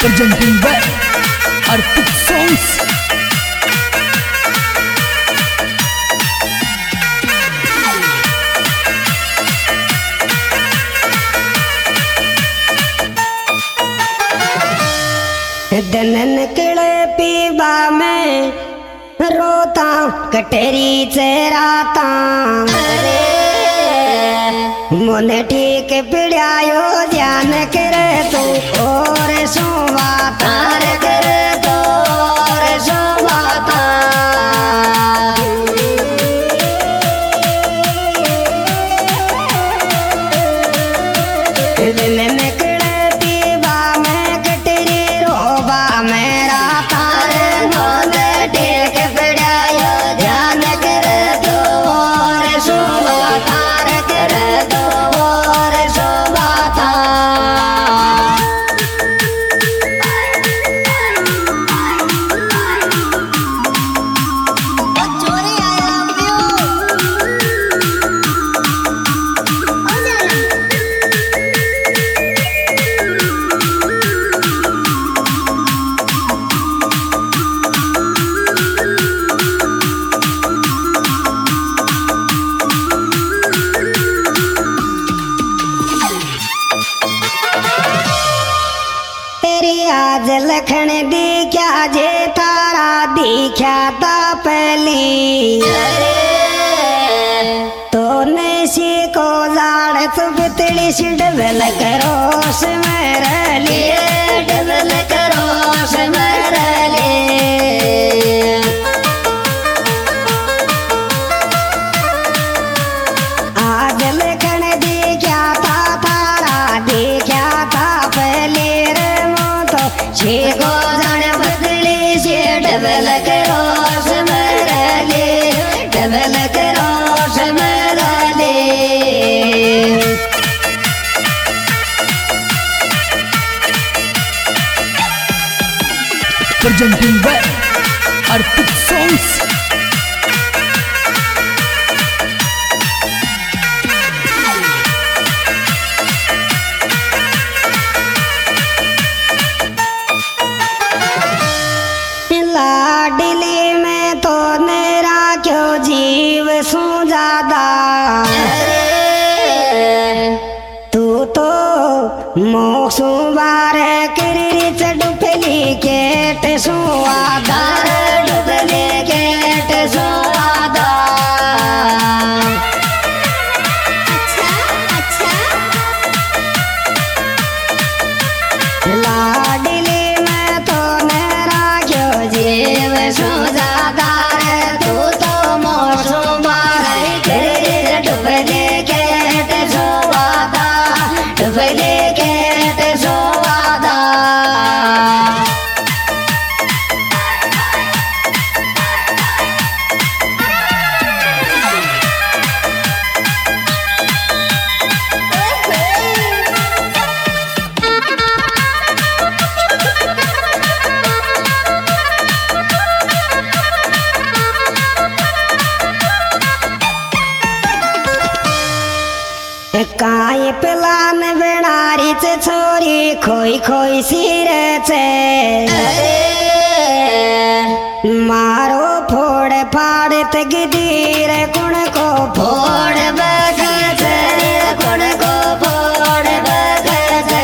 presenting by Arpit Songs. दिन निकले पीबा में रोता कटेरी चेराता मोने ठीक पिड़ायो ध्यान करे तू और सोवाता करे तो और सोवाता दिन निकले पीबा में कटेरी रोबा मेरा तारे मोने ठीक पिड़ायो ध्यान करे तू और सोवाता करे तो और सोवाता आज लखन दिख्या जे तारा दिख्या ता पहली तो नैसी को जाड़ तू बितली सी डबल करो समरली डबल करो समरली आज लखन दिख्या ता तारा दिख्या ता पहली छे को जाने बदली से डबल करो समरले डबल करो समरले Presenting by Arpit Songs. लाडली में तो मेरा क्यों जीव सू ज्यादा तू तो मोसू बारे किरी डुबली केट सुवादा डुबली केट सुवादा लाडली में तो मेरा क्यों जीव सुजादार तू तो मोसू मारे तेरे डुबले केट सुवादा डुबले केट सुवादा काय प्लान बनारी चे छोरी खोई खोई सिर चे मारो फोड़ फाड़ ते गिदीर कुण को फोड़ बगज कुण को फोड़ बगज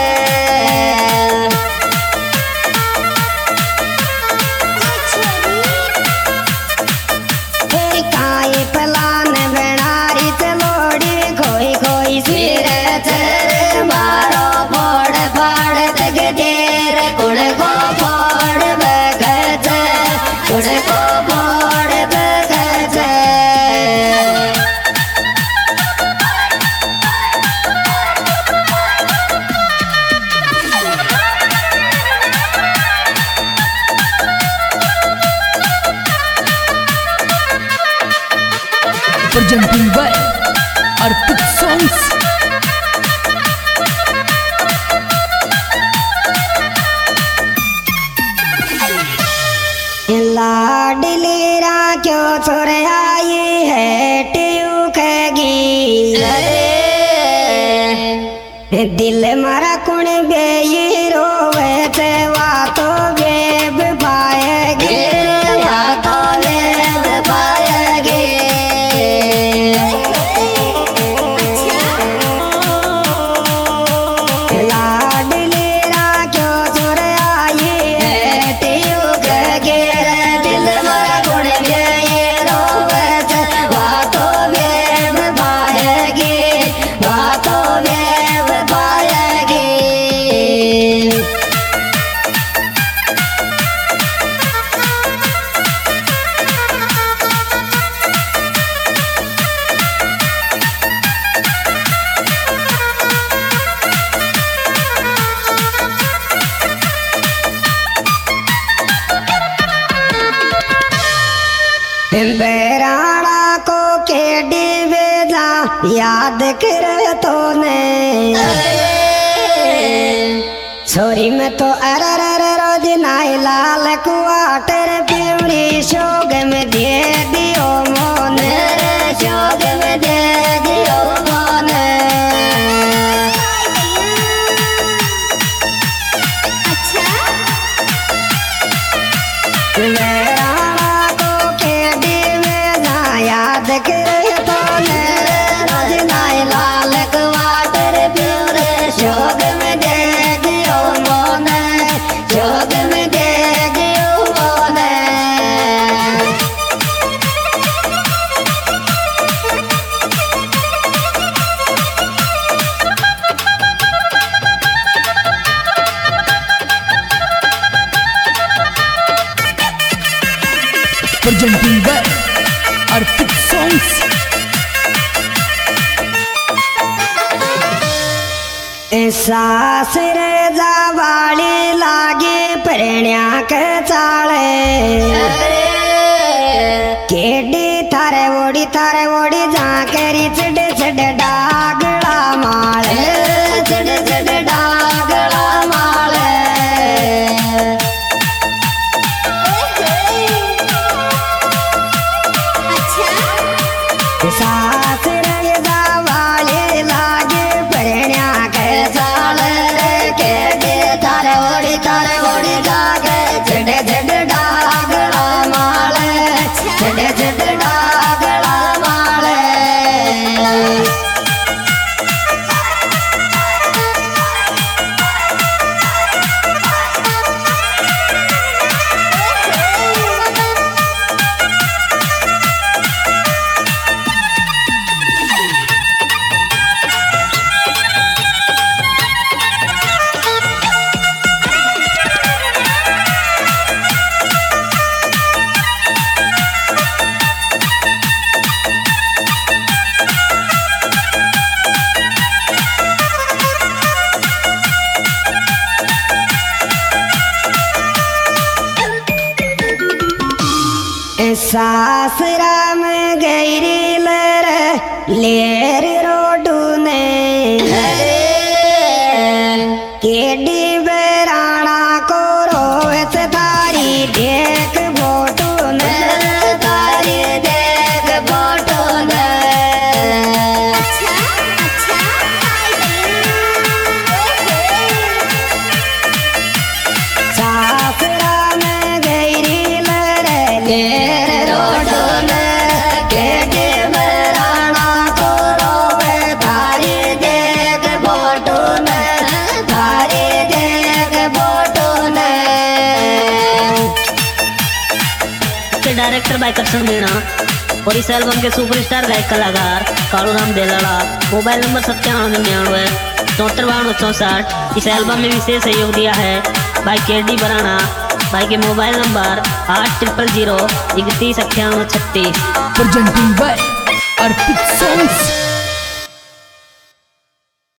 काय प्लान बनारी चे लोड़ी खोई खोई सिर मारो फोड़ फाड़ तक देर कुड़ को फोड़ बगज कुड़ को फोड़ बगज Presenting by Arpit Songs. लाडली रा क्यों छोड़ आई है ट्यू खगी दिल मारा कुण बेई रोवे से वा तो बेब पाएगी, वा तो बेब पाएगी। लाडली राख्यो चोर आई है टियू के गिर दिल में गुण ये रोवत, वा तो बेब पाएगी, वा तो बेब पाएगी। बेराणा को केडी बेजा याद कर तो ने, छोरी में तो अरर रोज नाई लाल क्वार्टर प्यूरी शोग में दे दियो मोन, शोग में दे दियो मोन। बेराणा को केडी बेजा याद कर तो ने, रोज नाई लाल क्वार्टर प्यूरी शोग में दे दियो मोन, शोग में दे दियो मोन। presenting by Arpit Songs. सासर जावाली लागे प्रेण्या के चाळे, केडी थारे ओडी जा करी चढ़ चढ़ डागला माळे, चढ़ चढ़ डागला माळे। सासर जावाली लागे प्रेण्या के चाळे, केडी थारे ओडी जागे चढ़ चढ़ डागला माळे, चढ़ चढ़ डागला माळे। सासरा में गैरी लेर रोडू ने, केडी बेराणा को रोवत तारी देख फोटो ने, तारी देख फोटो ने। सासरा में गैरी लेर रोडू ने, केडी बेराणा को रोवे तारी देख फोटो ने, तारी देख फोटो ने। के डायरेक्टर बाय करसन मीणा और इस एल्बम के सुपरस्टार गायक कलाकार कालूराम देलाड़ा। मोबाइल नंबर 9799 74 इस एल्बम में विशेष सहयोग दिया है भाई केडी बराना। भाई के mobile number 8000 31 98 36। presenting by Arpit Songs.